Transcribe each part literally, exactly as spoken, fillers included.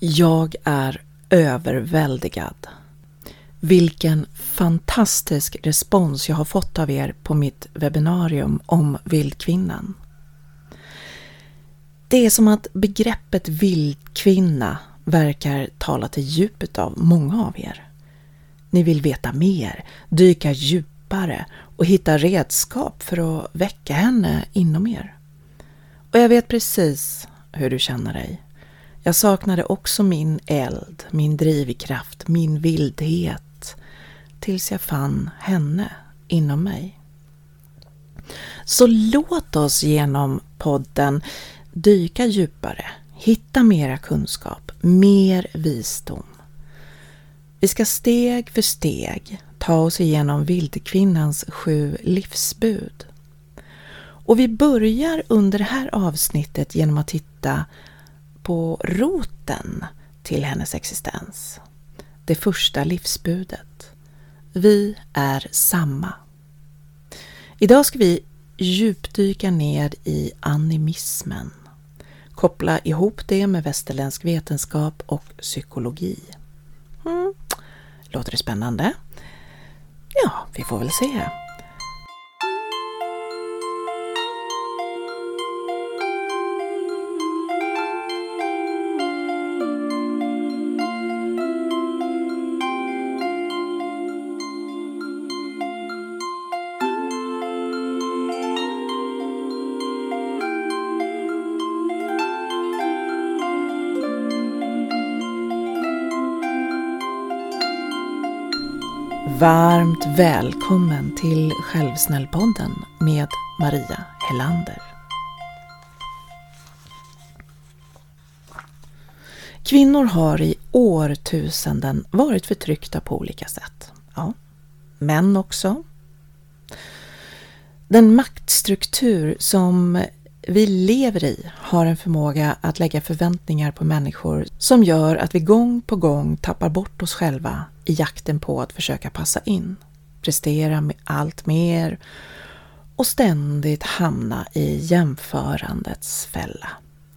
Jag är överväldigad. Vilken fantastisk respons jag har fått av er på mitt webbinarium om vildkvinnan. Det är som att begreppet vildkvinna verkar tala till djupet av många av er. Ni vill veta mer, dyka djupare och hitta redskap för att väcka henne inom er. Och jag vet precis hur du känner dig. Jag saknade också min eld, min drivkraft, min vildhet tills jag fann henne inom mig. Så låt oss genom podden dyka djupare, hitta mera kunskap, mer visdom. Vi ska steg för steg ta oss igenom vildkvinnans sju livsbud. Och vi börjar under det här avsnittet genom att titta på roten till hennes existens. Det första livsbudet. Vi är samma. Idag ska vi djupdyka ner i animismen. Koppla ihop det med västerländsk vetenskap och psykologi. Mm. Låter det spännande? Ja, vi får väl se. Varmt välkommen till Självsnällpodden med Maria Helander. Kvinnor har i årtusenden varit förtryckta på olika sätt. Ja, män också. Den maktstruktur som vi lever i har en förmåga att lägga förväntningar på människor som gör att vi gång på gång tappar bort oss själva i jakten på att försöka passa in, prestera med allt mer och ständigt hamna i jämförandets fälla.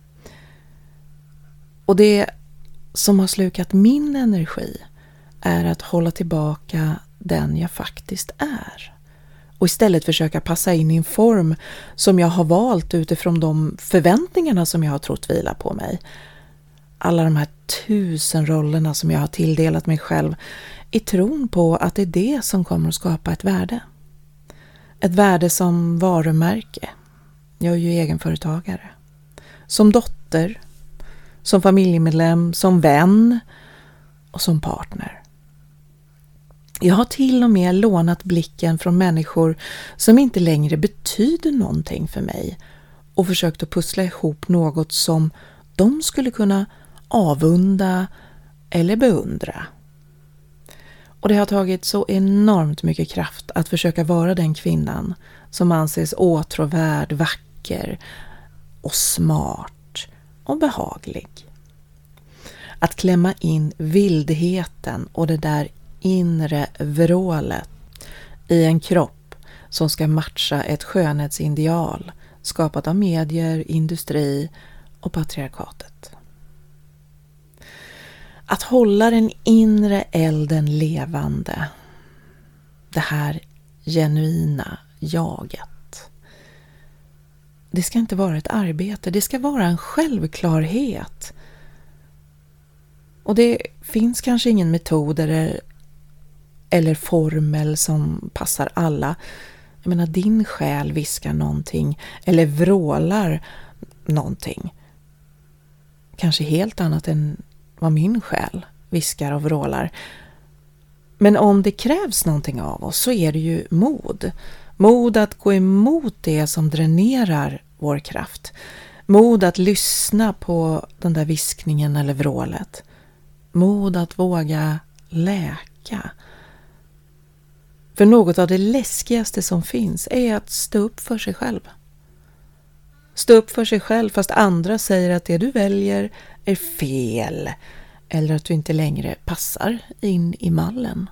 Och det som har slukat min energi är att hålla tillbaka den jag faktiskt är. Och istället försöka passa in i en form som jag har valt utifrån de förväntningarna som jag har trott vila på mig. Alla de här tusen rollerna som jag har tilldelat mig själv i tron på att det är det som kommer att skapa ett värde. Ett värde som varumärke. Jag är ju egenföretagare. Som dotter, som familjemedlem, som vän och som partner. Jag har till och med lånat blicken från människor som inte längre betyder någonting för mig och försökt att pussla ihop något som de skulle kunna avunda eller beundra. Och det har tagit så enormt mycket kraft att försöka vara den kvinnan som anses åtråvärd, vacker och smart och behaglig. Att klämma in vildheten och det där inre vrålet i en kropp som ska matcha ett skönhetsideal skapat av medier, industri och patriarkatet. Att hålla den inre elden levande, det här genuina jaget. Det ska inte vara ett arbete, det ska vara en självklarhet. Och det finns kanske ingen metod eller, eller formel som passar alla. Jag menar, din själ viskar någonting eller vrålar någonting. Kanske helt annat än vad min själ viskar och vrålar. Men om det krävs någonting av oss så är det ju mod. Mod att gå emot det som dränerar vår kraft. Mod att lyssna på den där viskningen eller vrålet. Mod att våga läka. För något av det läskigaste som finns är att stå upp för sig själv. Stå upp för sig själv fast andra säger att det du väljer är fel. Eller att du inte längre passar in i mallen.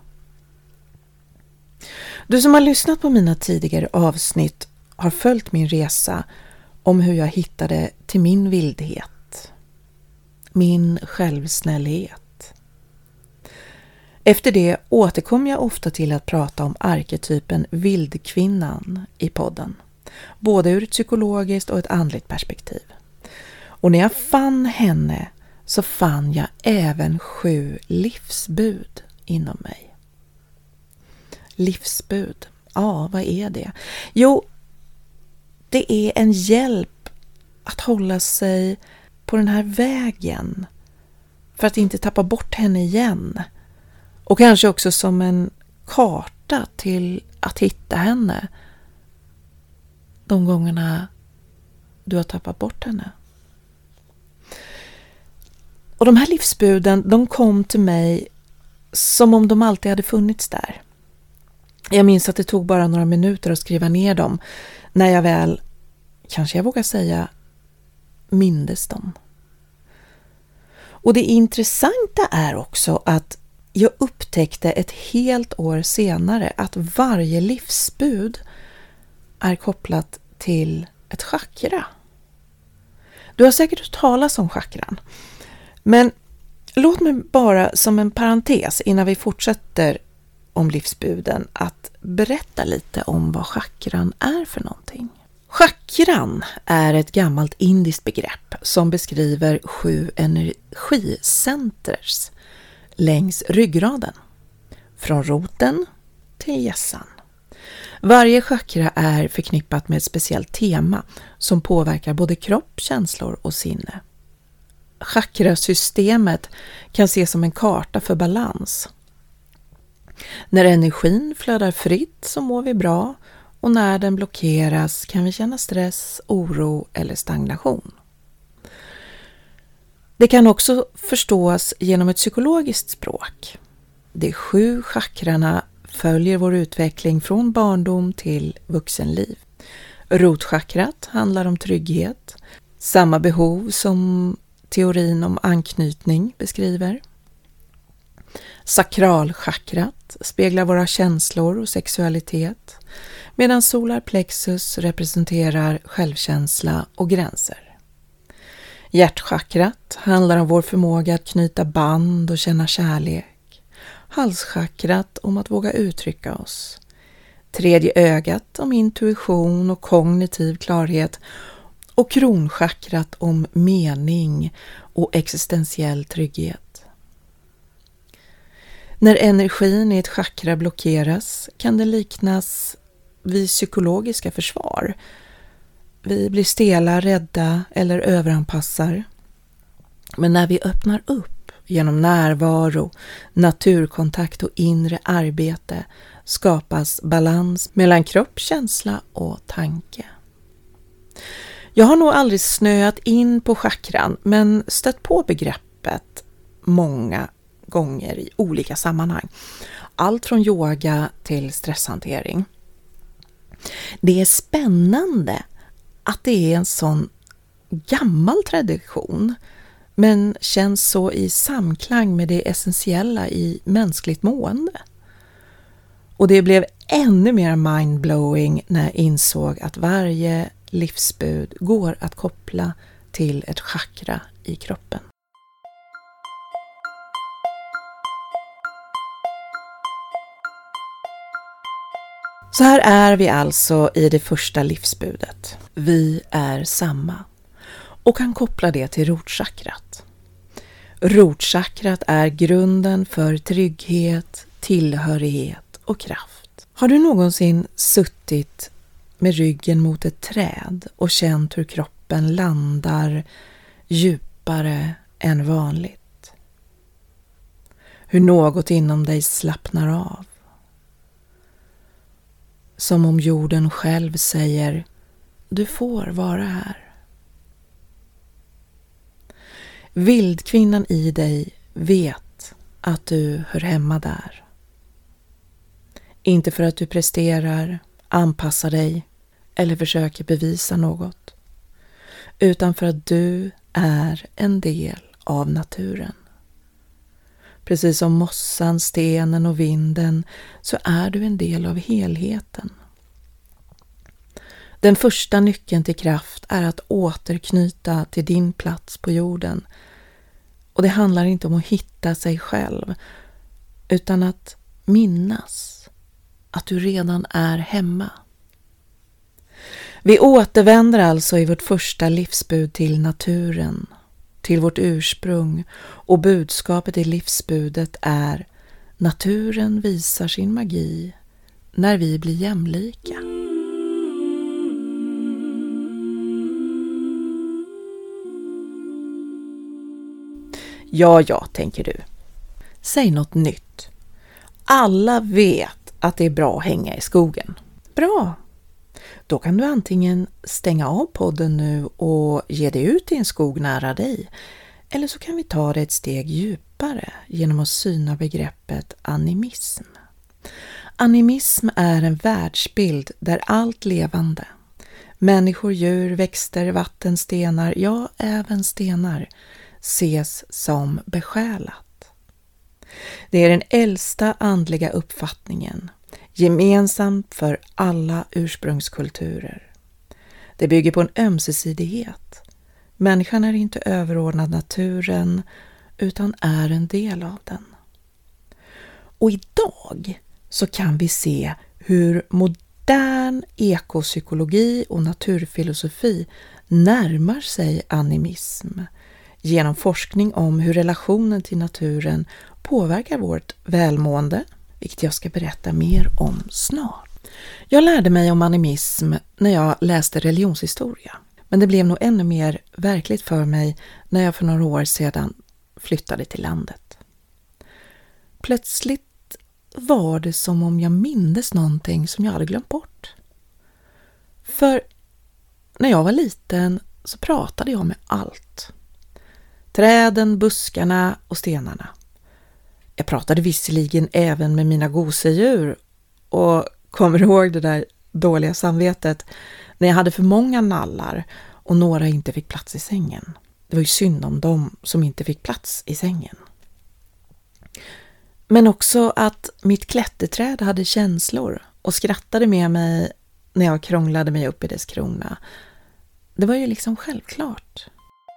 Du som har lyssnat på mina tidigare avsnitt har följt min resa om hur jag hittade till min vildhet. min självsnällhet. Efter det återkom jag ofta till att prata om arketypen vildkvinnan i podden, både ur ett psykologiskt och ett andligt perspektiv. Och när jag fann henne så fann jag även sju livsbud inom mig. Livsbud, ja, vad är det? Jo, det är en hjälp att hålla sig på den här vägen för att inte tappa bort henne igen. Och kanske också som en karta till att hitta henne de gångerna du har tappat bort henne. Och de här livsbuden, de kom till mig som om de alltid hade funnits där. Jag minns att det tog bara några minuter att skriva ner dem när jag väl, kanske jag vågar säga, mindes dem. Och det intressanta är också att jag upptäckte ett helt år senare att varje livsbud är kopplat till ett chakra. Du har säkert hört talas om chakran. Men låt mig bara som en parentes innan vi fortsätter om livsbuden att berätta lite om vad chakran är för någonting. Chakran är ett gammalt indiskt begrepp som beskriver sju energicenters längs ryggraden, från roten till hjässan. Varje chakra är förknippat med ett speciellt tema som påverkar både kropp, känslor och sinne. Chakrasystemet kan ses som en karta för balans. När energin flödar fritt så mår vi bra, och när den blockeras kan vi känna stress, oro eller stagnation. Det kan också förstås genom ett psykologiskt språk. De sju chakrarna följer vår utveckling från barndom till vuxenliv. Rotchakrat handlar om trygghet, samma behov som teorin om anknytning beskriver. Sakralchakrat speglar våra känslor och sexualitet, medan solarplexus representerar självkänsla och gränser. Hjärtchakrat handlar om vår förmåga att knyta band och känna kärlek. Halschakrat om att våga uttrycka oss. Tredje ögat om intuition och kognitiv klarhet. Och kronchakrat om mening och existentiell trygghet. När energin i ett chakra blockeras kan det liknas vid psykologiska försvar. Vi blir stela, rädda eller överanpassar. Men när vi öppnar upp genom närvaro, naturkontakt och inre arbete skapas balans mellan kropp, känsla och tanke. Jag har nog aldrig snöat in på chakran, men stött på begreppet många gånger i olika sammanhang. Allt från yoga till stresshantering. Det är spännande att det är en sån gammal tradition, men känns så i samklang med det essentiella i mänskligt mående. Och det blev ännu mer mindblowing när jag insåg att varje livsbud går att koppla till ett chakra i kroppen. Så här är vi alltså i det första livsbudet. Vi är samma och kan koppla det till rotchakrat. Rotchakrat är grunden för trygghet, tillhörighet och kraft. Har du någonsin suttit med ryggen mot ett träd och känt hur kroppen landar djupare än vanligt? Hur något inom dig slappnar av? Som om jorden själv säger, du får vara här. Vildkvinnan i dig vet att du hör hemma där. Inte för att du presterar, anpassar dig eller försöker bevisa något, utan för att du är en del av naturen. Precis som mossan, stenen och vinden så är du en del av helheten. Den första nyckeln till kraft är att återknyta till din plats på jorden, Och det handlar inte om att hitta sig själv, utan att minnas att du redan är hemma. Vi återvänder alltså i vårt första livsbud till naturen, till vårt ursprung, och budskapet i livsbudet är: naturen visar sin magi när vi blir jämlika. Ja, ja, tänker du. Säg något nytt. Alla vet att det är bra att hänga i skogen. Bra. Då kan du antingen stänga av podden nu och ge dig ut i en skog nära dig. Eller så kan vi ta det ett steg djupare genom att syna begreppet animism. Animism är en världsbild där allt levande, människor, djur, växter, vatten, stenar, ja, även stenar, ses som besjälat. Det är den äldsta andliga uppfattningen, gemensamt för alla ursprungskulturer. Det bygger på en ömsesidighet. Människan är inte överordnad naturen utan är en del av den. Och idag så kan vi se hur modern ekopsykologi och naturfilosofi närmar sig animism genom forskning om hur relationen till naturen påverkar vårt välmående, vilket jag ska berätta mer om snart. Jag lärde mig om animism när jag läste religionshistoria, men det blev nog ännu mer verkligt för mig när jag för några år sedan flyttade till landet. Plötsligt var det som om jag mindes någonting som jag hade glömt bort. För när jag var liten så pratade jag med allt. Träden, buskarna och stenarna. Jag pratade visserligen även med mina gosedjur och kommer ihåg det där dåliga samvetet när jag hade för många nallar och några inte fick plats i sängen. Det var ju synd om dem som inte fick plats i sängen. Men också att mitt klätterträd hade känslor och skrattade med mig när jag krånglade mig upp i dess krona. Det var ju liksom självklart.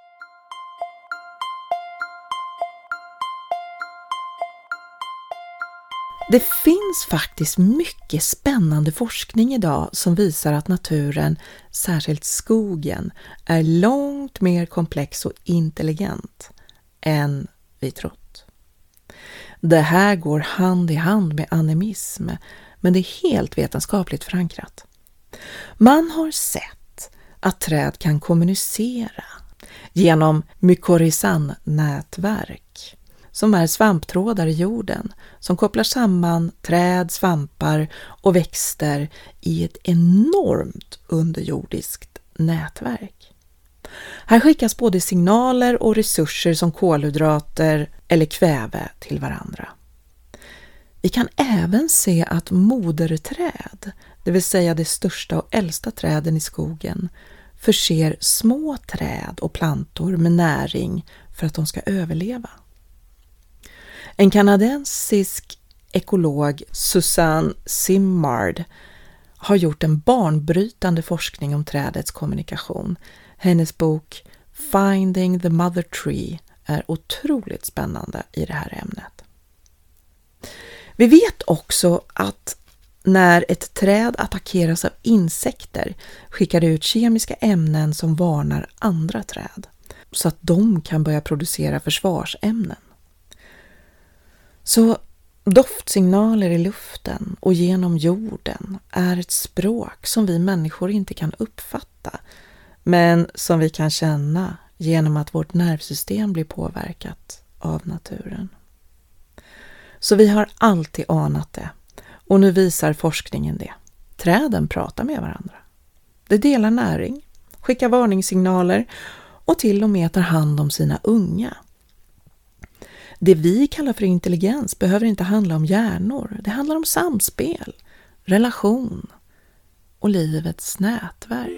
Det finns faktiskt mycket spännande forskning idag som visar att naturen, särskilt skogen, är långt mer komplex och intelligent än vi trott. Det här går hand i hand med animism, men det är helt vetenskapligt förankrat. Man har sett att träd kan kommunicera genom mykorrhizan-nätverk, som är svamptrådar i jorden som kopplar samman träd, svampar och växter i ett enormt underjordiskt nätverk. Här skickas både signaler och resurser som kolhydrater eller kväve till varandra. Vi kan även se att moderträd, det vill säga de största och äldsta träden i skogen, förser små träd och plantor med näring för att de ska överleva. En kanadensisk ekolog, Susanne Simard, har gjort en banbrytande forskning om trädets kommunikation. Hennes bok Finding the Mother Tree är otroligt spännande i det här ämnet. Vi vet också att när ett träd attackeras av insekter skickar det ut kemiska ämnen som varnar andra träd så att de kan börja producera försvarsämnen. Så doftsignaler i luften och genom jorden är ett språk som vi människor inte kan uppfatta, men som vi kan känna genom att vårt nervsystem blir påverkat av naturen. Så vi har alltid anat det, och nu visar forskningen det. Träden pratar med varandra. De delar näring, skickar varningssignaler och till och med tar hand om sina unga. Det vi kallar för intelligens behöver inte handla om hjärnor. Det handlar om samspel, relation och livets nätverk.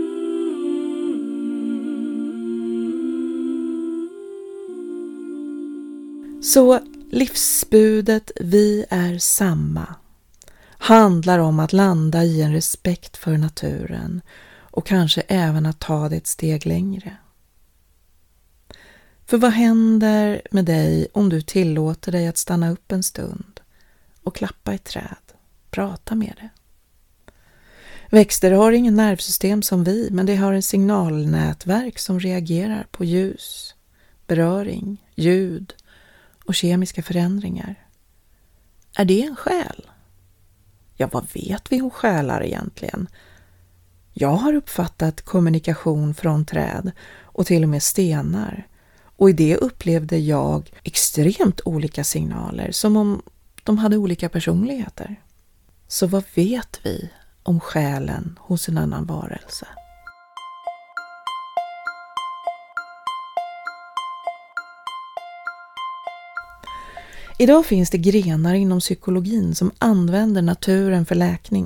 Så livsbudet vi är samma handlar om att landa i en respekt för naturen och kanske även att ta det ett steg längre. För vad händer med dig om du tillåter dig att stanna upp en stund och klappa ett träd, prata med det? Växter har ingen nervsystem som vi, men det har en signalnätverk som reagerar på ljus, beröring, ljud och kemiska förändringar. Är det en själ? Ja, vad vet vi om själar egentligen? Jag har uppfattat kommunikation från träd och till och med stenar. Och i det upplevde jag extremt olika signaler, som om de hade olika personligheter. Så vad vet vi om själen hos en annan varelse? Idag finns det grenar inom psykologin som använder naturen för läkning.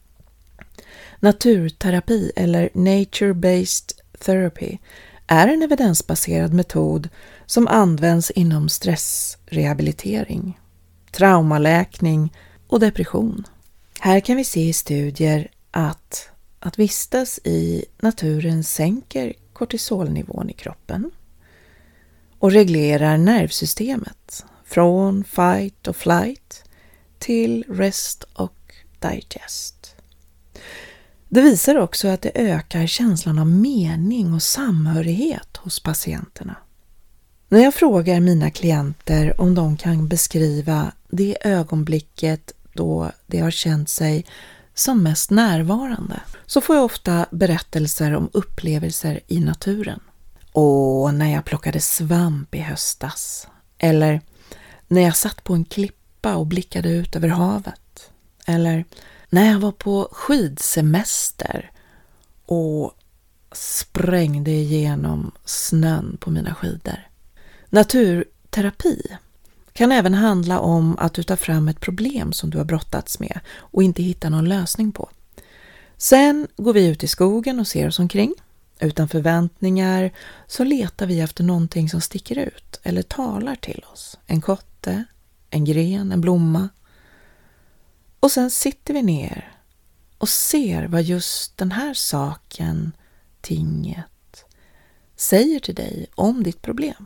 Naturterapi eller nature-based therapy är en evidensbaserad metod som används inom stressrehabilitering, traumaläkning och depression. Här kan vi se i studier att att vistas i naturen sänker kortisolnivån i kroppen och reglerar nervsystemet från fight och flight till rest och digest. Det visar också att det ökar känslan av mening och samhörighet hos patienterna. När jag frågar mina klienter om de kan beskriva det ögonblicket då de har känt sig som mest närvarande, så får jag ofta berättelser om upplevelser i naturen. Och när jag plockade svamp i höstas, eller när jag satt på en klippa och blickade ut över havet, eller när jag var på skidsemester och sprängde igenom snön på mina skidor. Naturterapi kan även handla om att du tar fram ett problem som du har brottats med och inte hittar någon lösning på. Sen går vi ut i skogen och ser oss omkring. Utan förväntningar så letar vi efter någonting som sticker ut eller talar till oss. En kotte, en gren, en blomma. Och sen sitter vi ner och ser vad just den här saken, tinget, säger till dig om ditt problem.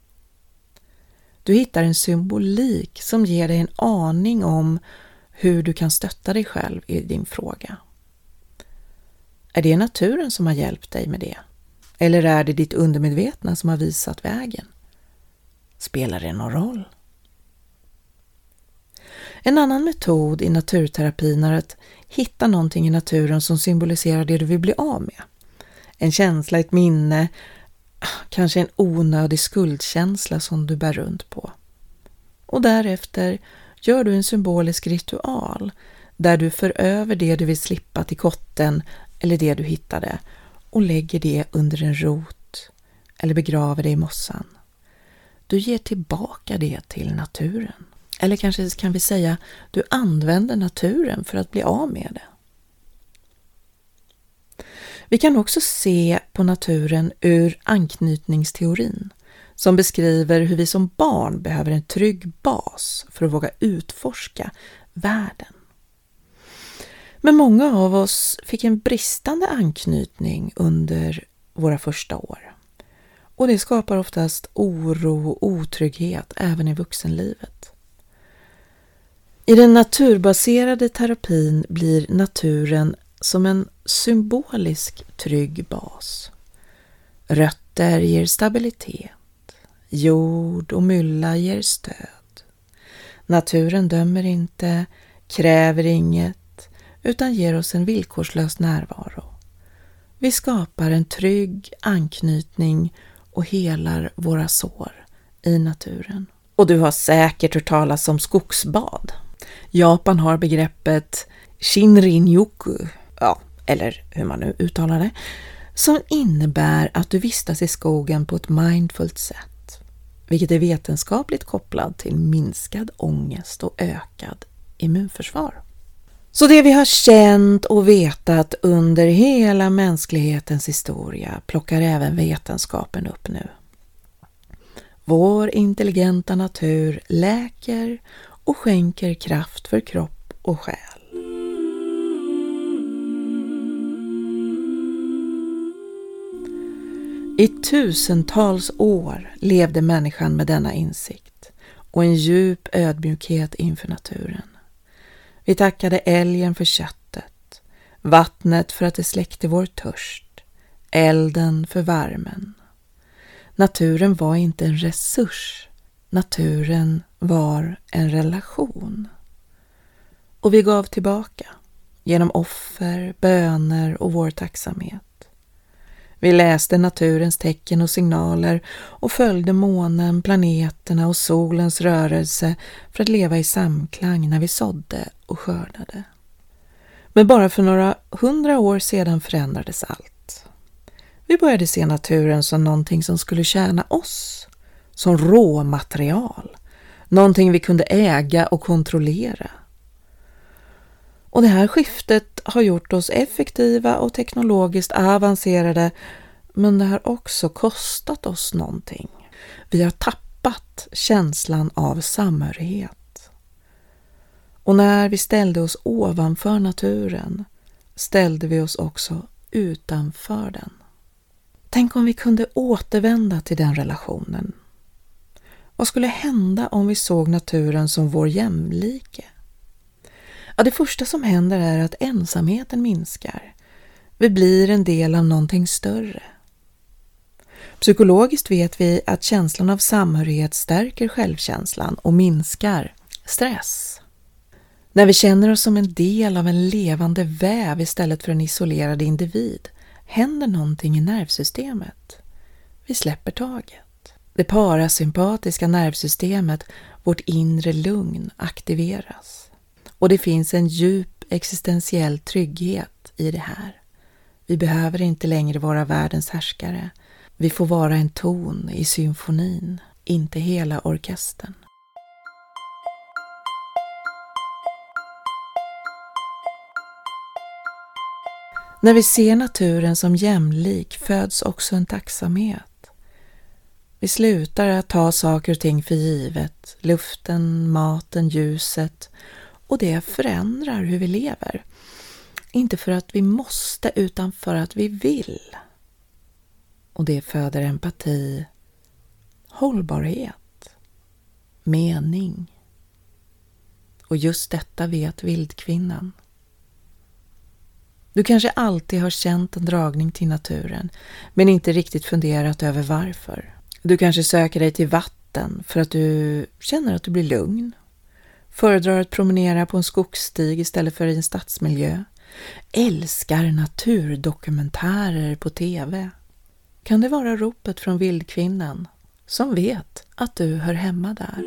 Du hittar en symbolik som ger dig en aning om hur du kan stötta dig själv i din fråga. Är det naturen som har hjälpt dig med det? Eller är det ditt undermedvetna som har visat vägen? Spelar det någon roll? En annan metod i naturterapin är att hitta någonting i naturen som symboliserar det du vill bli av med. En känsla, ett minne, kanske en onödig skuldkänsla som du bär runt på. Och därefter gör du en symbolisk ritual där du för över det du vill slippa till kotten eller det du hittade och lägger det under en rot eller begraver det i mossan. Du ger tillbaka det till naturen. Eller kanske kan vi säga, du använder naturen för att bli av med det. Vi kan också se på naturen ur anknytningsteorin som beskriver hur vi som barn behöver en trygg bas för att våga utforska världen. Men många av oss fick en bristande anknytning under våra första år. Och det skapar oftast oro och otrygghet även i vuxenlivet. I den naturbaserade terapin blir naturen som en symbolisk trygg bas. Rötter ger stabilitet. Jord och mylla ger stöd. Naturen dömer inte, kräver inget, utan ger oss en villkorslös närvaro. Vi skapar en trygg anknytning och helar våra sår i naturen. Och du har säkert hört talas om skogsbad. Japan har begreppet Shinrin-yoku, ja, eller hur man nu uttalar det, som innebär att du vistas i skogen på ett mindfullt sätt, vilket är vetenskapligt kopplat till minskad ångest och ökad immunförsvar. Så det vi har känt och vetat under hela mänsklighetens historia plockar även vetenskapen upp nu. Vår intelligenta natur läker och skänker kraft för kropp och själ. I tusentals år levde människan med denna insikt och en djup ödmjukhet inför naturen. Vi tackade älgen för köttet, vattnet för att det släckte vår törst, elden för värmen. Naturen var inte en resurs, naturen var en relation. Och vi gav tillbaka genom offer, böner och vår tacksamhet. Vi läste naturens tecken och signaler och följde månen, planeterna och solens rörelse för att leva i samklang när vi sådde och skördade. Men bara för några hundra år sedan förändrades allt. Vi började se naturen som någonting som skulle tjäna oss, som råmaterial, någonting vi kunde äga och kontrollera. Och det här skiftet har gjort oss effektiva och teknologiskt avancerade, men det har också kostat oss någonting. Vi har tappat känslan av samhörighet. Och när vi ställde oss ovanför naturen ställde vi oss också utanför den. Tänk om vi kunde återvända till den relationen. Vad skulle hända om vi såg naturen som vår jämlike? Ja, det första som händer är att ensamheten minskar. Vi blir en del av någonting större. Psykologiskt vet vi att känslan av samhörighet stärker självkänslan och minskar stress. När vi känner oss som en del av en levande väv istället för en isolerad individ händer någonting i nervsystemet. Vi släpper taget. Det parasympatiska nervsystemet, vårt inre lugn, aktiveras. Och det finns en djup existentiell trygghet i det här. Vi behöver inte längre vara världens härskare. Vi får vara en ton i symfonin, inte hela orkestern. När vi ser naturen som jämlik föds också en tacksamhet. Vi slutar att ta saker och ting för givet, luften, maten, ljuset, och det förändrar hur vi lever. Inte för att vi måste utan för att vi vill. Och det föder empati, hållbarhet, mening. Och just detta vet vildkvinnan. Du kanske alltid har känt en dragning till naturen, men inte riktigt funderat över varför. Du kanske söker dig till vatten för att du känner att du blir lugn. Föredrar att promenera på en skogsstig istället för i en stadsmiljö. Älskar naturdokumentärer på tv. Kan det vara ropet från vildkvinnan som vet att du hör hemma där?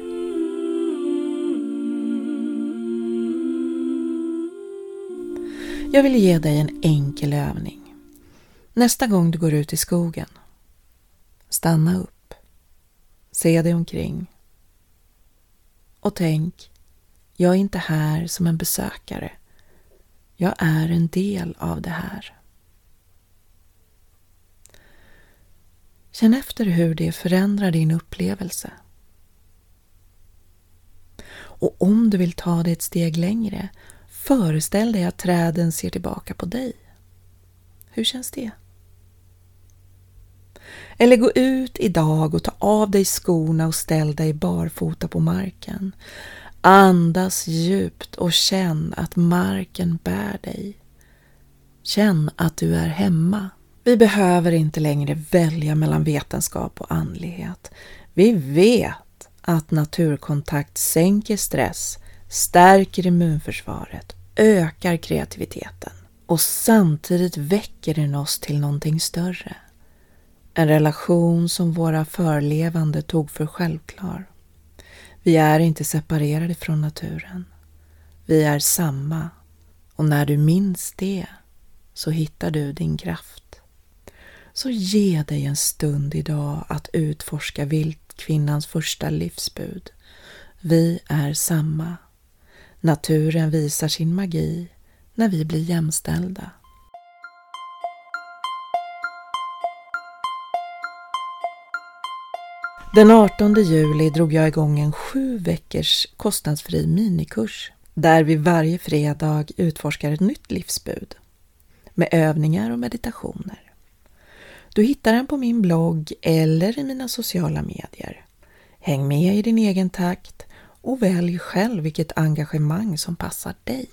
Jag vill ge dig en enkel övning. Nästa gång du går ut i skogen, stanna upp, se dig omkring och tänk: jag är inte här som en besökare. Jag är en del av det här. Känn efter hur det förändrar din upplevelse. Och om du vill ta det ett steg längre, föreställ dig att träden ser tillbaka på dig. Hur känns det? Eller gå ut idag och ta av dig skorna och ställ dig barfota på marken. Andas djupt och känn att marken bär dig. Känn att du är hemma. Vi behöver inte längre välja mellan vetenskap och andlighet. Vi vet att naturkontakt sänker stress, stärker immunförsvaret, ökar kreativiteten och samtidigt väcker den oss till någonting större. En relation som våra förlevande tog för självklar. Vi är inte separerade från naturen. Vi är samma. Och när du minns det så hittar du din kraft. Så ge dig en stund idag att utforska vildkvinnans första livsbud. Vi är samma. Naturen visar sin magi när vi blir jämställda. Den artonde juli drog jag igång en sju veckors kostnadsfri minikurs där vi varje fredag utforskar ett nytt livsbud med övningar och meditationer. Du hittar den på min blogg eller i mina sociala medier. Häng med i din egen takt och välj själv vilket engagemang som passar dig.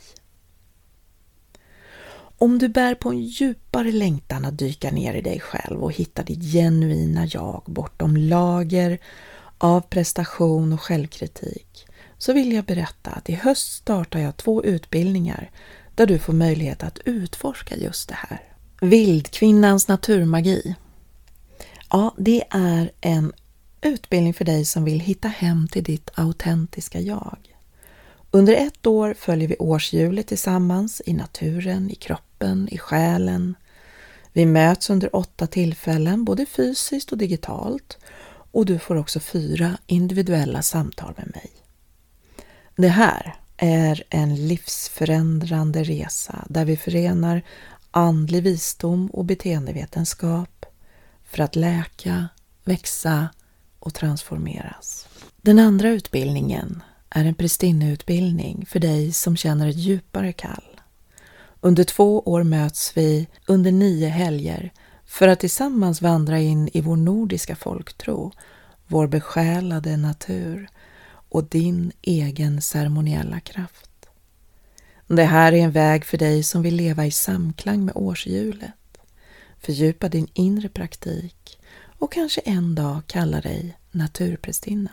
Om du bär på en djupare längtan att dyka ner i dig själv och hitta ditt genuina jag bortom lager av prestation och självkritik, så vill jag berätta att i höst startar jag två utbildningar där du får möjlighet att utforska just det här. Vildkvinnans naturmagi. Ja, det är en utbildning för dig som vill hitta hem till ditt autentiska jag. Under ett år följer vi årshjulet tillsammans i naturen, i kroppen, i själen. Vi möts under åtta tillfällen, både fysiskt och digitalt, och du får också fyra individuella samtal med mig. Det här är en livsförändrande resa där vi förenar andlig visdom och beteendevetenskap för att läka, växa och transformeras. Den andra utbildningen är en prästinneutbildning för dig som känner ett djupare kall. Under två år möts vi under nio helger för att tillsammans vandra in i vår nordiska folktro, vår besjälade natur och din egen ceremoniella kraft. Det här är en väg för dig som vill leva i samklang med årshjulet, fördjupa din inre praktik och kanske en dag kalla dig naturprästinna.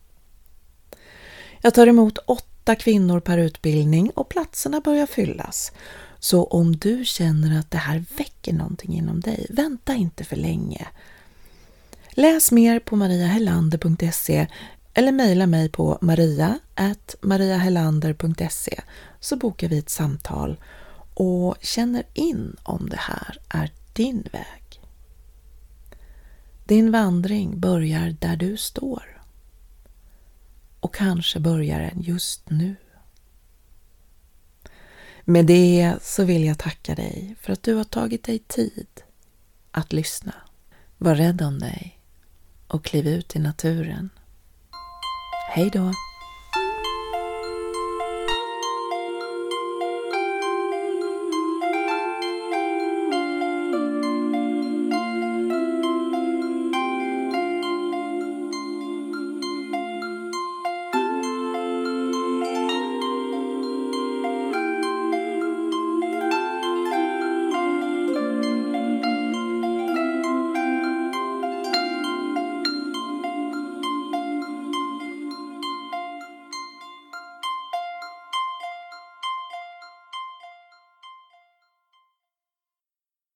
Jag tar emot åtta kvinnor per utbildning och platserna börjar fyllas. Så om du känner att det här väcker någonting inom dig, vänta inte för länge. Läs mer på maria helander punkt se eller mejla mig på maria at mariahelander punkt se så bokar vi ett samtal och känner in om det här är din väg. Din vandring börjar där du står. Och kanske börjar den just nu. Med det så vill jag tacka dig för att du har tagit dig tid att lyssna. Var rädd om dig och kliv ut i naturen. Hej då!